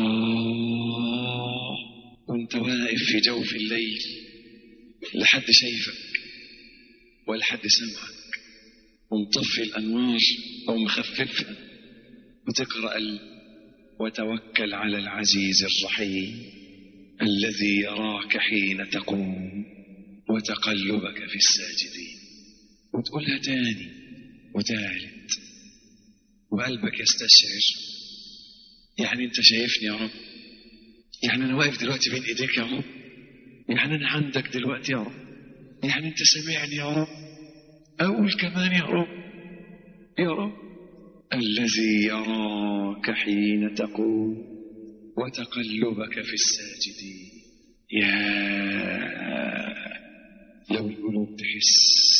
لله وانت واقف في جوف الليل لا حد شايفك ولا حد سمعك، ومطفي الأنوار أو مخففها وتقرأ ال... وتوكل على العزيز الرحيم الذي يراك حين تقوم وتقلبك في الساجدين. وتقولها تاني وثالث، وقلبك يستشعر يعني انت شايفني يا رب، يعني انا واقف دلوقتي بين ايديك يا رب، يعني انا عندك دلوقتي يا رب، يعني انت سمعني يا رب. اقول كمان يا رب، يا رب الذي يراك حين تقوم وتقلبك في الساجدين. يا لو القلوب تحس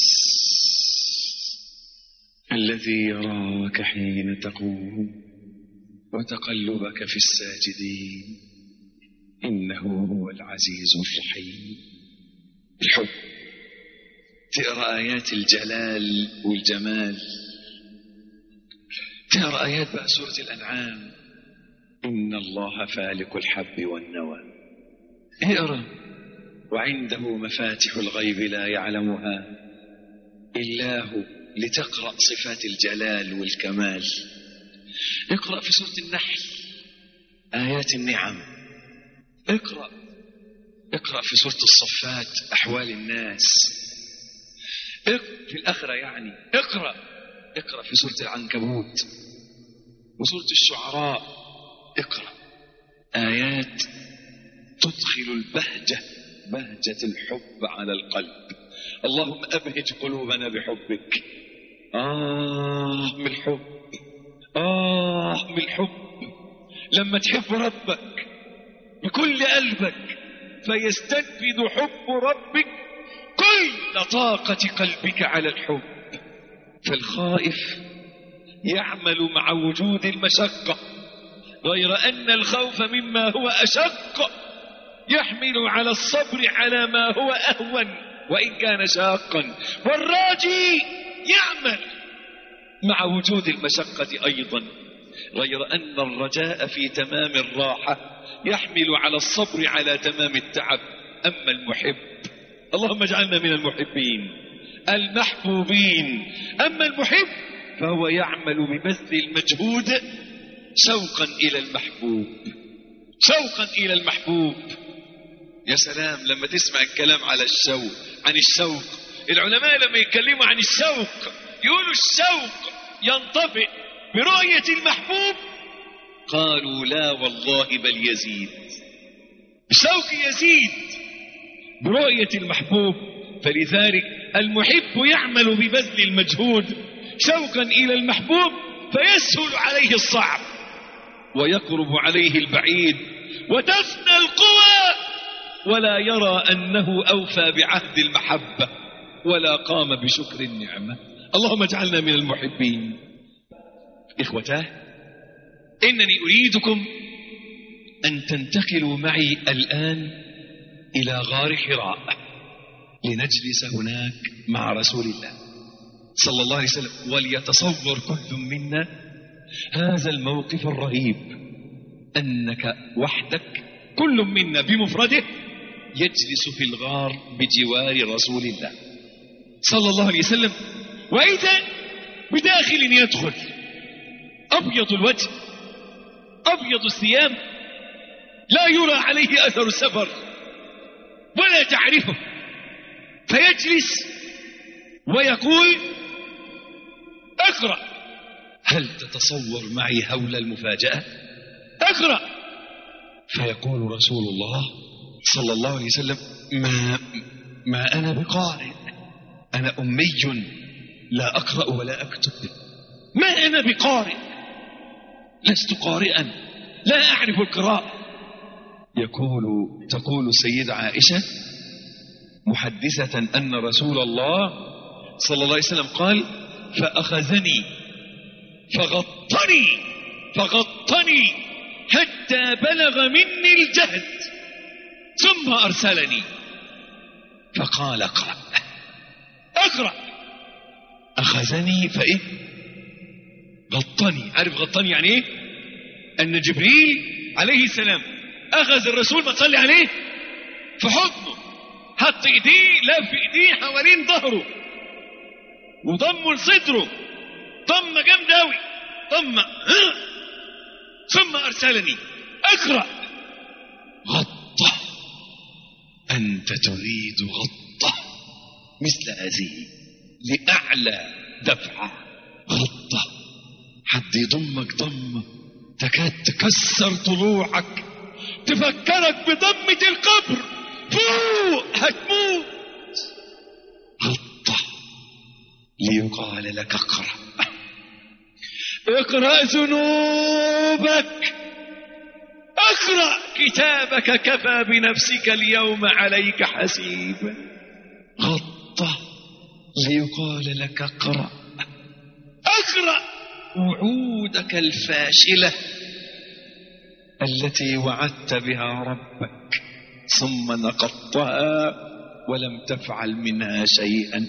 الذي يراك حين تقوم وتقلبك في الساجدين إنه هو العزيز الرحيم. الحب، تقرأ آيات الجلال والجمال، تقرأ آيات بقى سورة الأنعام، إن الله فالق الحب والنوى، اقرأ وعنده مفاتح الغيب لا يعلمها إلا هو، لتقرأ صفات الجلال والكمال. اقرأ في سورة النحل آيات النعم، اقرأ اقرأ في سورة الصفات أحوال الناس، اقرأ في الآخرة يعني، اقرأ اقرأ في سورة العنكبوت وسورة الشعراء، اقرأ آيات تدخل البهجة، بهجة الحب على القلب. اللهم أبهج قلوبنا بحبك. آه من الحب، آه من الحب لما تحب ربك بكل قلبك فيستنفذ حب ربك كل طاقة قلبك على الحب. فالخائف يعمل مع وجود المشقة، غير أن الخوف مما هو أشق يحمل على الصبر على ما هو أهون وإن كان شاقا. والراجي يعمل مع وجود المشقة أيضا، غير أن الرجاء في تمام الراحة يحمل على الصبر على تمام التعب. أما المحب، اللهم اجعلنا من المحبين المحبوبين، أما المحب فهو يعمل ببذل المجهود شوقا إلى المحبوب، شوقا إلى المحبوب. يا سلام لما تسمع الكلام على الشوق، عن الشوق. العلماء لما يتكلموا عن الشوق يقولوا الشوق ينطفئ برؤية المحبوب، قالوا لا والله بل يزيد، الشوق يزيد برؤية المحبوب. فلذلك المحب يعمل ببذل المجهود شوقا إلى المحبوب، فيسهل عليه الصعب ويقرب عليه البعيد، وتفنى القوى ولا يرى أنه أوفى بعهد المحبة ولا قام بشكر النعمة. اللهم اجعلنا من المحبين. إخوتاه، إنني أريدكم أن تنتقلوا معي الآن إلى غار حراء لنجلس هناك مع رسول الله صلى الله عليه وسلم، وليتصور كل منا هذا الموقف الرهيب، أنك وحدك كل منا بمفرده يجلس في الغار بجوار رسول الله صلى الله عليه وسلم، وإذا بداخل يدخل أبيض الوجه أبيض الثياب، لا يرى عليه أثر السفر ولا تعرفه، فيجلس ويقول اقرأ. هل تتصور معي هول المفاجأة؟ اقرأ. فيقول رسول الله صلى الله عليه وسلم ما, ما أنا بقارئ، أنا أمي لا أقرأ ولا أكتب، ما أنا بقارئ، لست قارئا، لا أعرف القراءة. يقول تقول السيدة عائشة محدثة أن رسول الله صلى الله عليه وسلم قال فأخذني فغطني فغطني حتى بلغ مني الجهد ثم أرسلني فقال اقرأ. اقرأ. أخذني فإيه؟ غطني. عارف غطني يعني إيه؟ أن جبريل عليه السلام أخذ الرسول ما تصلي عليه في حضنه، حط إيديه لف إيديه حوالين ظهره وضمه لصدره ضمة جامدة أوي، ضمة ثم أرسلني اقرأ. غطة. أنت تريد غطة مثل هذه لأعلى دفعة غطة، حد يضمك ضمة تكاد تكسر طلوعك، تفكرك بضمة القبر، فوق هتموت. غطة ليقال لك اقرأ، اقرأ ذنوبك، اقرأ كتابك، كفى بنفسك اليوم عليك حسيبا. غطة ليقال لك اقرأ، اقرأ وعودك الفاشلة التي وعدت بها ربك ثم نقضتها ولم تفعل منها شيئا.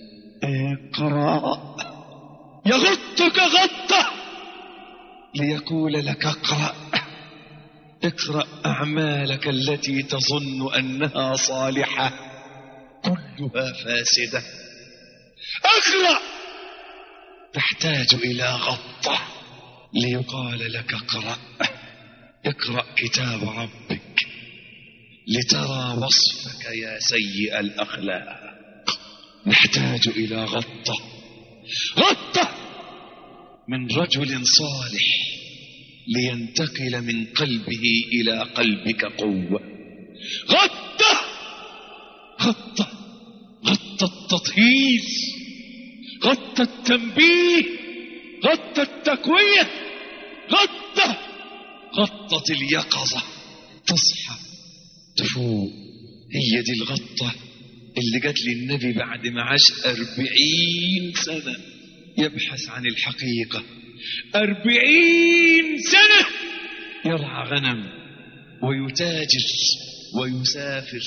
اقرأ، يغطك غطة ليقول لك اقرأ، اقرأ أعمالك التي تظن أنها صالحة كلها فاسدة. اقرأ، تحتاج إلى غطة ليقال لك اقرأ، اقرأ كتاب ربك لترى وصفك يا سيء الأخلاق. نحتاج إلى غطة، غطة من رجل صالح لينتقل من قلبه إلى قلبك قوة. غطة، غطة، غطة التطهير، غطة التنبيه، غطة التقوية، غطة غطة اليقظة، تصحى تفوق. هي دي الغطة اللي جات للنبي بعد ما عاش أربعين سنة يبحث عن الحقيقة، أربعين سنة يرعى غنم ويتاجر ويسافر،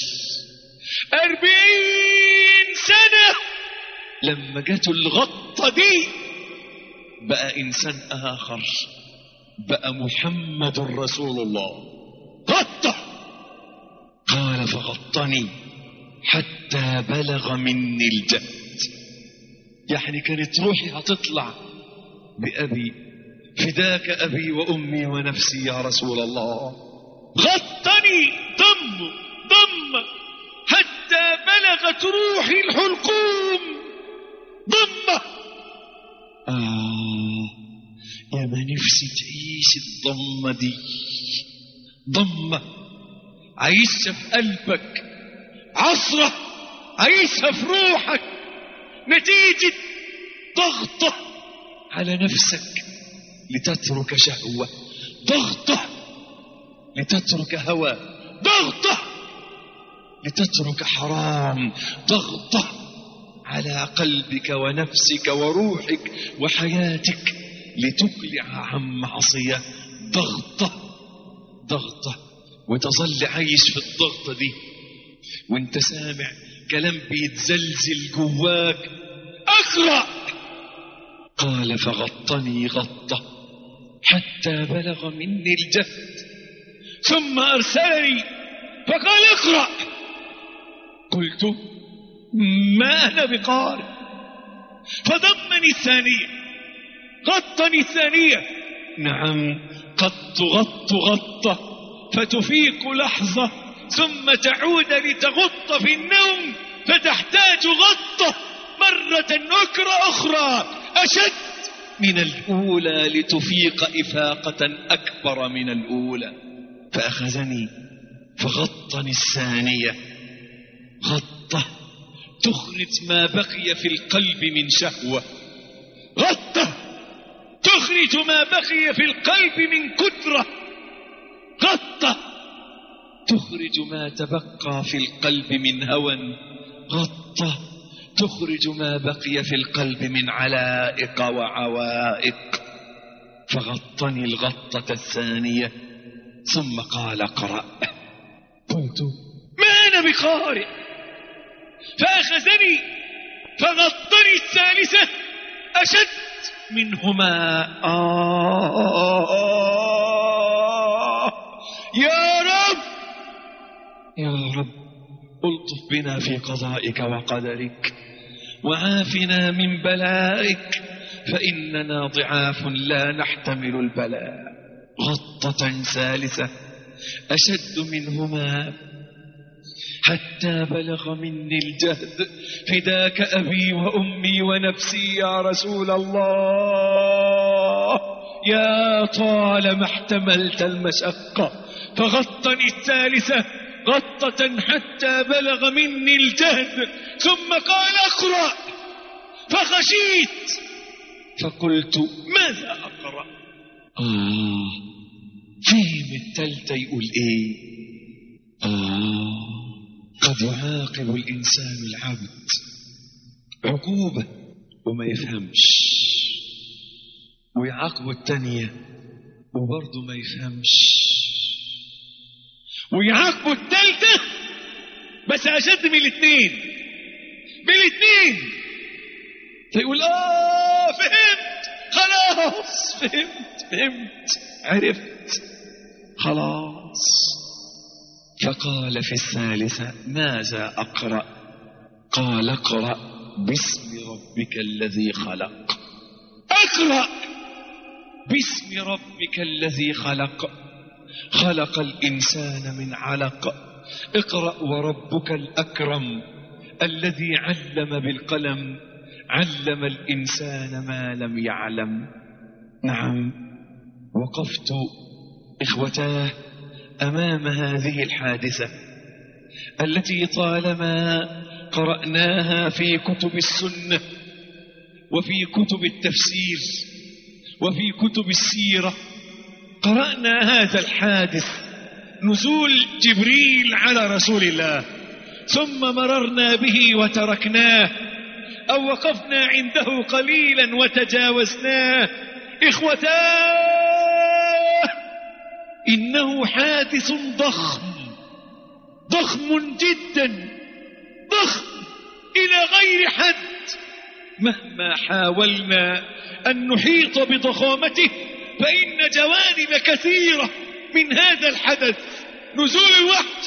أربعين سنة لما جاته الغطة دي بقى إنسان آخر، بقى محمد رسول الله. غطة، قال فغطني حتى بلغ مني الجهد، يعني كانت روحي هتطلع بأبي فداك أبي وأمي ونفسي يا رسول الله. غطني ضم ضم حتى بلغت روحي الحلقوم ضمة. آه يا ما نفسي تعيش الضمة دي، ضمة عيشها في قلبك، عصرة عيشها في روحك، نتيجة ضغطة على نفسك لتترك شهوة، ضغطة لتترك هوى، ضغطة لتترك حرام، ضغطة على قلبك ونفسك وروحك وحياتك لتقلع عن معصية، ضغطة ضغطة. وتظل عايش في الضغطة دي وانت سامع كلام بيتزلزل جواك. اقرأ، قال فغطني غطة حتى بلغ مني الجهد ثم أرسلني فقال اقرأ. قلت ما أنا بقارئ، فضمني الثانية، غطني الثانية. نعم قد تغط غطة فتفيق لحظة ثم تعود لتغط في النوم، فتحتاج غطة مرة أخرى أخرى أشد من الأولى لتفيق إفاقة أكبر من الأولى. فأخذني فغطني الثانية غطة تخرج ما بقي في القلب من شهوة، غطة تخرج ما بقي في القلب من كدرة، غطة تخرج ما تبقى في القلب من هوى، غطة تخرج ما بقي في القلب من علائق وعوائق. فغطني الغطة الثانية ثم قال اقرأ. قلت ما أنا بقارئ، فأخذني فغطني الثالثة أشد منهما. آه يا رب يا رب ألطف بنا في قضائك وقدرك وعافنا من بلائك فإننا ضعاف لا نحتمل البلاء. غطة ثالثة أشد منهما حتى بلغ مني الجهد فداك أبي وأمي ونفسي يا رسول الله، يا طال ما احتملت المشقة. فغطني الثالثة غطة حتى بلغ مني الجهد، ثم قال اقرأ، فخشيت فقلت ماذا أقرأ؟ آه فهم التالتة يقول ايه؟ آه قد يعاقب الإنسان العبد عقوبة وما يفهمش، ويعاقب التانية وبرضه ما يفهمش، ويعاقب التالتة بس أشد من الاثنين بالاثنين، فيقول آه فهمت خلاص، فهمت فهمت عرفت خلاص. فقال في الثالثة ماذا أقرأ؟ قال اقرأ باسم ربك الذي خلق. اقرأ باسم ربك الذي خلق، خلق الإنسان من علق. اقرأ وربك الأكرم الذي علم بالقلم، علم الإنسان ما لم يعلم. نعم، وقفت إخوتاه أمام هذه الحادثة التي طالما قرأناها في كتب السنة وفي كتب التفسير وفي كتب السيرة. قرأنا هذا الحادث، نزول جبريل على رسول الله، ثم مررنا به وتركناه أو وقفنا عنده قليلا وتجاوزناه. إخوتاه، إنه حادث ضخم ضخم جدا، ضخم إلى غير حد. مهما حاولنا أن نحيط بضخامته فإن جوانب كثيرة من هذا الحدث نزول الوحي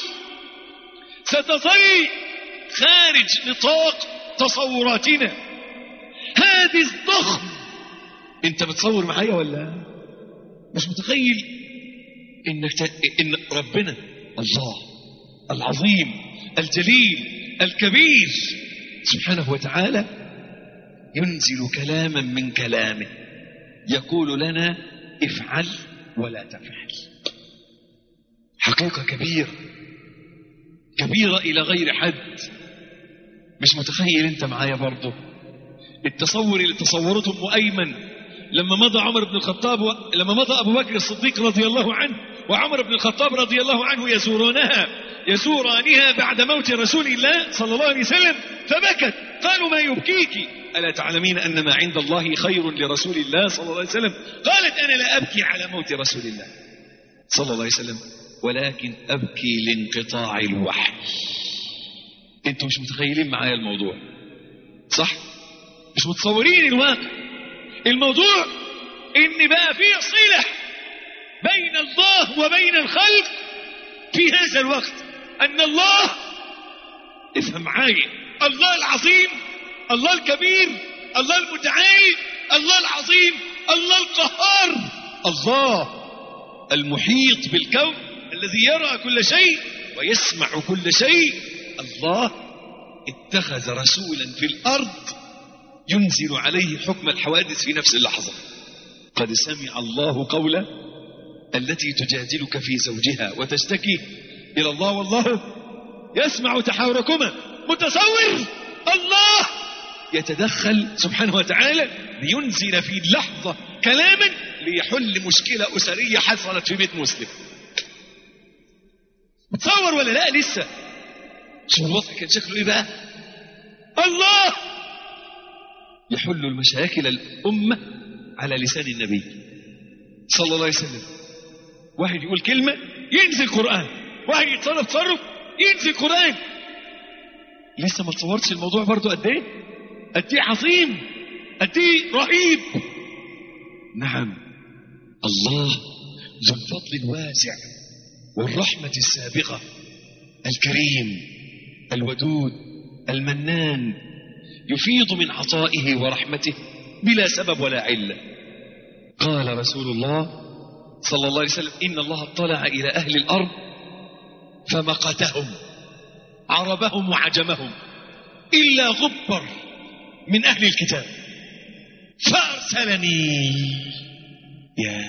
ستظل خارج نطاق تصوراتنا. حادث ضخم. انت بتصور معايا ولا مش متخيل انك ت... ان ربنا الله العظيم الجليل الكبير سبحانه وتعالى ينزل كلاما من كلامه يقول لنا افعل ولا تفعل. حقيقة كبيرة كبيرة إلى غير حد. مش متخيل انت معايا برضه التصور اللي تصورته ام ايمن لما مضى عمر بن الخطاب و... لما مضى ابو بكر الصديق رضي الله عنه وعمر بن الخطاب رضي الله عنه يزورونها يزورانها بعد موت رسول الله صلى الله عليه وسلم، فبكت. قالوا ما يبكيك؟ ألا تعلمين أن ما عند الله خير لرسول الله صلى الله عليه وسلم؟ قالت أنا لا أبكي على موت رسول الله صلى الله عليه وسلم، ولكن أبكي لانقطاع الوحي. انتوا مش متخيلين معايا الموضوع صح؟ مش متصورين الواقع. الموضوع ان بقى فيه صلة بين الله وبين الخلق في هذا الوقت. ان الله، افهم معايا، الله العظيم، الله الكبير، الله المتعالي، الله العظيم، الله القهار، الله المحيط بالكون الذي يرى كل شيء ويسمع كل شيء. الله اتخذ رسولا في الأرض ينزل عليه حكم الحوادث في نفس اللحظة. قد سمع الله قوله التي تجادلك في زوجها وتشتكي إلى الله والله يسمع تحاوركما. متصور الله يتدخل سبحانه وتعالى لينزل في اللحظة كلاما ليحل مشكلة أسرية حصلت في بيت مسلم. متصور ولا لا؟ لسه شوف الوضع كان شكله ايه بقى. الله يحل المشاكل الأمة على لسان النبي صلى الله عليه وسلم. واحد يقول كلمة ينزل قرآن، واحد يتصرف تصرف ينزل قرآن. لسه ما تصورتش الموضوع برضو قد ايه قد ايه عظيم، قد ايه رهيب. نعم، الله ذو الفضل الواسع والرحمة السابقة، الكريم الودود المنان، يفيض من عطائه ورحمته بلا سبب ولا علة. قال رسول الله صلى الله عليه وسلم إن الله اطلع إلى أهل الأرض فمقتهم. عربهم وعجمهم إلا غبر من أهل الكتاب فأرسلني. يا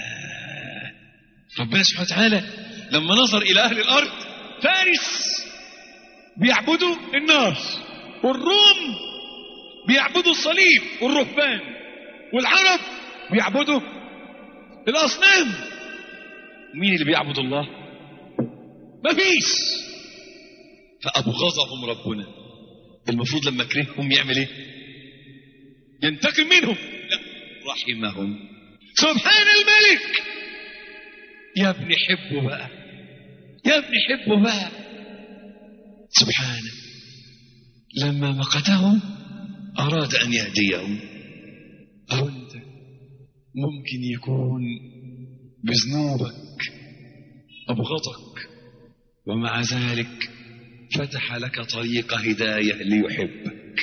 ربنا سبحانه وتعالى لما نظر إلى أهل الأرض، فارس بيعبدوا النار، والروم بيعبدوا الصليب والرهبان، والعرب بيعبدوا الأصنام. مين اللي بيعبد الله؟ مفيش. فأبغضهم ربنا. المفروض لما كرههم يعمل ايه؟ ينتقم منهم؟ لا، رحمهم. سبحان الملك. يا ابني حبه بقى، يا ابني حبه بقى. سبحانه لما مقتهم أراد أن يهديهم. أو أنت ممكن يكون بذنوبك أبغضك، ومع ذلك فتح لك طريق هداية ليحبك.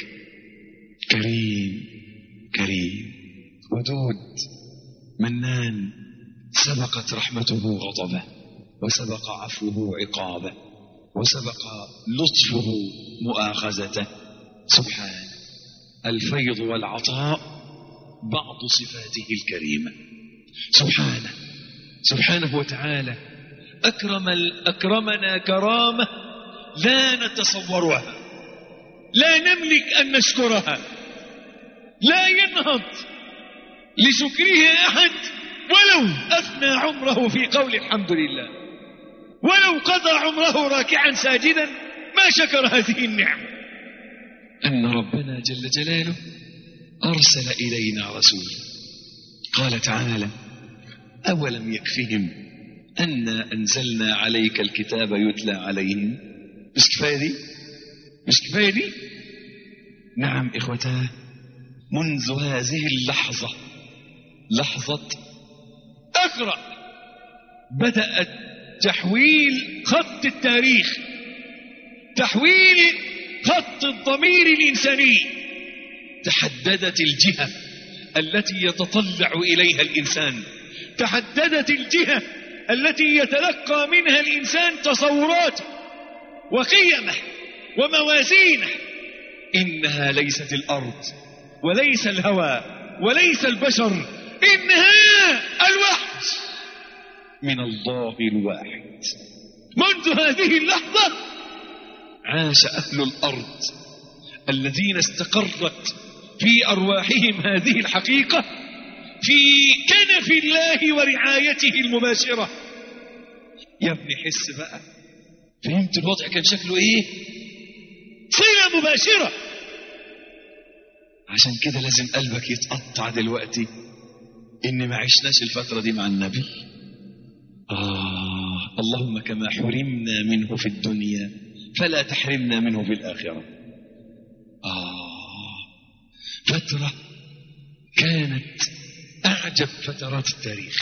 كريم كريم ودود منان، سبقت رحمته غضبه، وسبق عفوه عقابه، وسبق لطفه مؤاخذته. سبحانه الفيض والعطاء بعض صفاته الكريمة. سبحانه سبحانه وتعالى أكرم أكرمنا كرامة لا نتصورها، لا نملك أن نشكرها، لا ينهض لشكره أحد ولو أفنى عمره في قول الحمد لله، ولو قضى عمره راكعا ساجدا ما شكر هذه النعمة. أن ربنا جل جلاله أرسل إلينا رسولا. قال تعالى: أولم يكفهم أنا أنزلنا عليك الكتاب يتلى عليهم. مش كفاية دي؟ مش كفاية دي؟ نعم إخوتاه، منذ هذه اللحظة، لحظة أقرأ، بدأت تحويل خط التاريخ، تحويل خط الضمير الإنساني. تحددت الجهة التي يتطلع إليها الإنسان، تحددت الجهة التي يتلقى منها الإنسان تصوراته وقيمه وموازينه. إنها ليست الأرض، وليس الهوى، وليس البشر، إنها الوحي من الله الواحد. منذ هذه اللحظة عاش أهل الأرض الذين استقرت في أرواحهم هذه الحقيقة في كنف الله ورعايته المباشرة. يا ابني حس بقى، فهمت الوضع كان شكله ايه؟ صلة مباشرة. عشان كده لازم قلبك يتقطع دلوقتي إن ما عشناش الفترة دي مع النبي. آه اللهم كما حرمنا منه في الدنيا فلا تحرمنا منه في الآخرة. آه فترة كانت أعجب فترات التاريخ.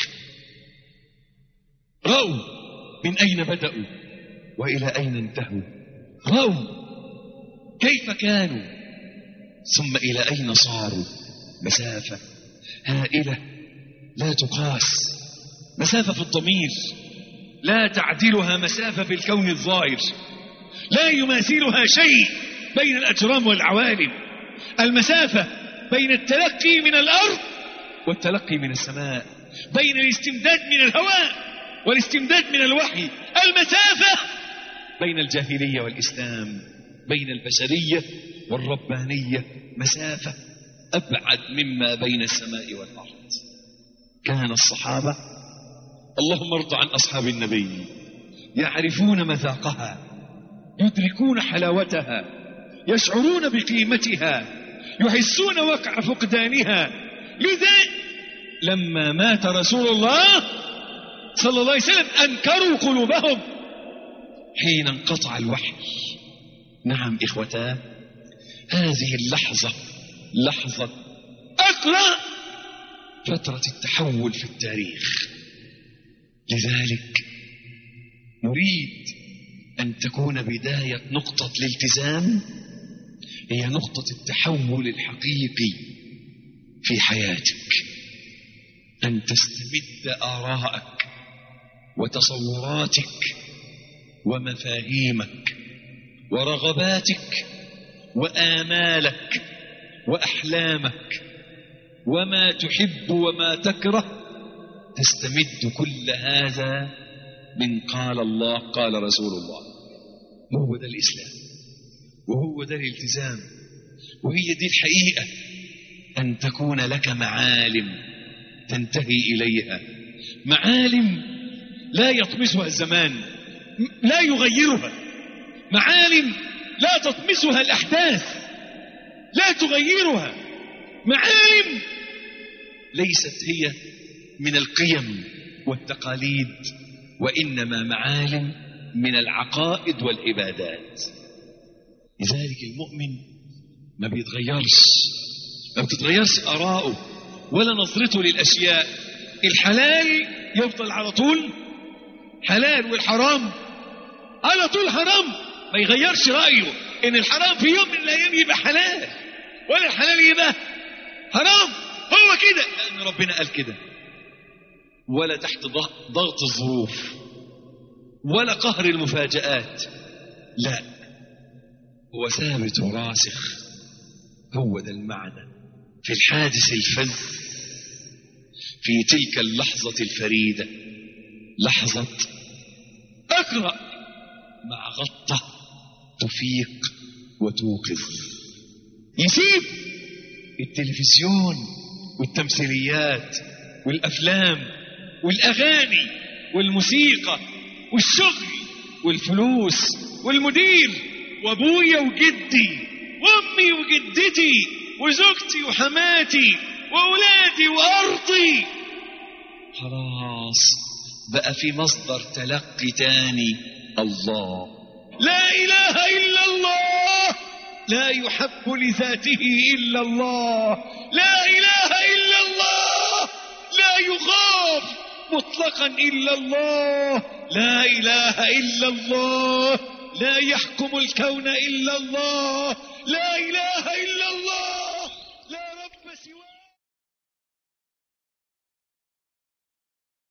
رأوا من أين بدأوا وإلى أين انتهوا، رأوا كيف كانوا ثم إلى أين صاروا. مسافة هائلة لا تقاس، مسافة في الضمير لا تعدلها مسافة في الكون الظاهر، لا يماثلها شيء بين الأجرام والعوالم. المسافة بين التلقي من الأرض والتلقي من السماء، بين الاستمداد من الهواء والاستمداد من الوحي. المسافة بين الجاهلية والإسلام، بين البشرية والربانية، مسافة أبعد مما بين السماء والأرض. كان الصحابة، اللهم ارض عن أصحاب النبي، يعرفون مذاقها، يدركون حلاوتها، يشعرون بقيمتها، يحسون وقع فقدانها. لذا لما مات رسول الله صلى الله عليه وسلم أنكروا قلوبهم حين انقطع الوحي. نعم إخوتاه، هذه اللحظة لحظة أقرأ فترة التحول في التاريخ. لذلك نريد أن تكون بداية نقطة الالتزام هي نقطة التحول الحقيقي في حياتك، أن تستمد آراءك وتصوراتك ومفاهيمك ورغباتك وآمالك وأحلامك وما تحب وما تكره، تستمد كل هذا من قال الله قال رسول الله. وهو ده الإسلام، وهو ده الالتزام، وهي دي الحقيقة، أن تكون لك معالم تنتهي إليها، معالم لا يطمسها الزمان، لا يغيرها، معالم لا تطمسها الأحداث، لا تغيرها، معالم ليست هي من القيم والتقاليد، وإنما معالم من العقائد والعبادات. لذلك المؤمن ما بيتغيرش، ما بتتغيرش آراءه ولا نظرته للأشياء. الحلال يفضل على طول حلال، والحرام على طول حرام، ما يغيرش رأيه إن الحرام في يوم من الأيام يبقى حلال، ولا الحلال يبقى حرام. هو كده لأن ربنا قال كده، ولا تحت ضغط الظروف ولا قهر المفاجآت، لا، هو ثابت وراسخ. هو ده المعنى في الحادث الفذ، في تلك اللحظة الفريدة، لحظة أقرأ مع غطة تفيق وتوقظ. يسيب التلفزيون والتمثيليات والأفلام والأغاني والموسيقى والشغل والفلوس والمدير وأبويا وجدي وأمي وجدتي وزوجتي وحماتي وأولادي وأرضي. خلاص بقى في مصدر تلقي تاني، الله، لا إله إلا الله، لا يحب لذاته إلا الله، لا إله إلا الله، لا يخاف مطلقا إلا الله، لا إله إلا الله، لا يحكم الكون إلا الله، لا إله إلا الله.